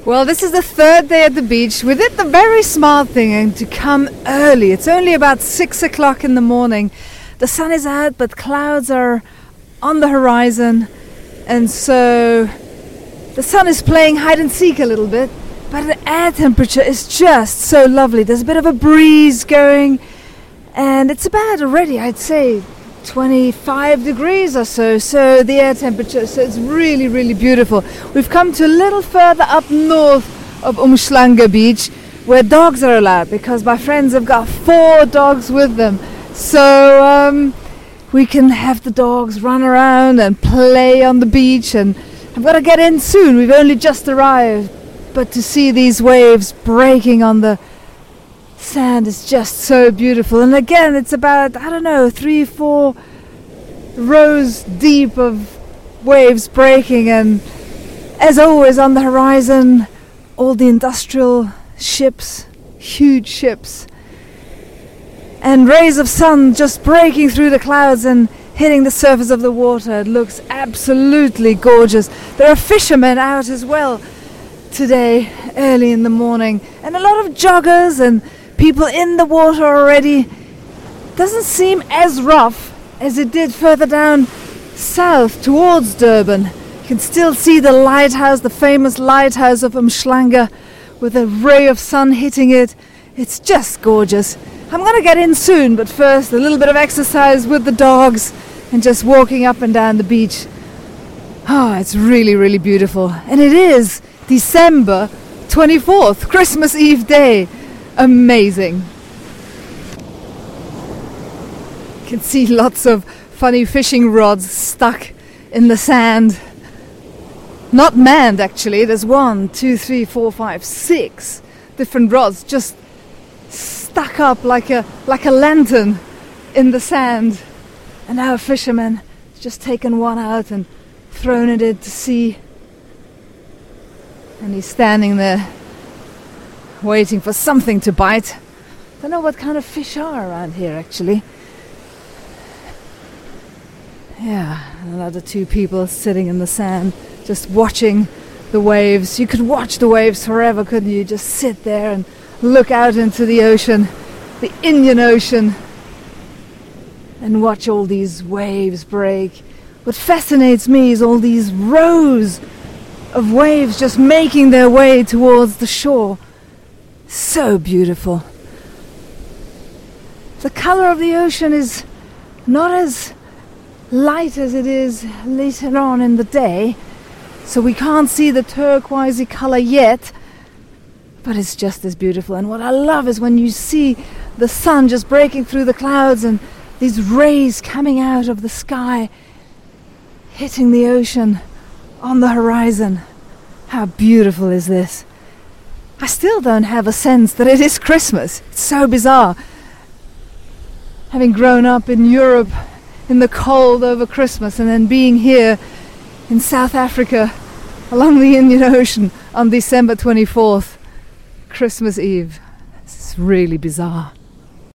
Well, this is the third day at the beach. We did the very smart thing and to come early. It's only about 6 o'clock in the morning. The sun is out, but clouds are on the horizon. And so the sun is playing hide and seek a little bit. But the air temperature is just so lovely. There's a bit of a breeze going. And it's about already, I'd say, 25 degrees or so. So the air temperature, so it's really, really beautiful. We've come to a little further up north of Umhlanga Beach where dogs are allowed because my friends have got 4 dogs with them. So we can have the dogs run around and play on the beach, and I've got to get in soon. We've only just arrived, but to see these waves breaking on the sand is just so beautiful. And again, it's about, 3-4 rows deep of waves breaking, and as always on the horizon, all the industrial ships, huge ships, and rays of sun just breaking through the clouds and hitting the surface of the water. It looks absolutely gorgeous. There are fishermen out as well today, early in the morning, and a lot of joggers and people in the water already. Doesn't seem as rough as it did further down south towards Durban. You can still see the lighthouse, the famous lighthouse of Umhlanga, with a ray of sun hitting it. It's just gorgeous. I'm going to get in soon, but first a little bit of exercise with the dogs and just walking up and down the beach. Oh, it's really, really beautiful. And it is December 24th, Christmas Eve day. Amazing. You can see lots of funny fishing rods stuck in the sand. Not manned, actually. There's 1, 2, 3, 4, 5, 6 different rods just stuck up like a lantern in the sand. And now a fisherman has just taken one out and thrown it into sea. And he's standing there waiting for something to bite. Don't know what kind of fish are around here, actually. Yeah, another 2 people sitting in the sand just watching the waves. You could watch the waves forever, couldn't you? Just sit there and look out into the ocean, the Indian Ocean, and watch all these waves break. What fascinates me is all these rows of waves just making their way towards the shore. So beautiful. The color of the ocean is not as light as it is later on in the day, so we can't see the turquoisey color yet, but it's just as beautiful. And what I love is when you see the sun just breaking through the clouds and these rays coming out of the sky, hitting the ocean on the horizon. How beautiful is this? I still don't have a sense that it is Christmas. It's so bizarre. Having grown up in Europe in the cold over Christmas and then being here in South Africa along the Indian Ocean on December 24th, Christmas Eve. It's really bizarre.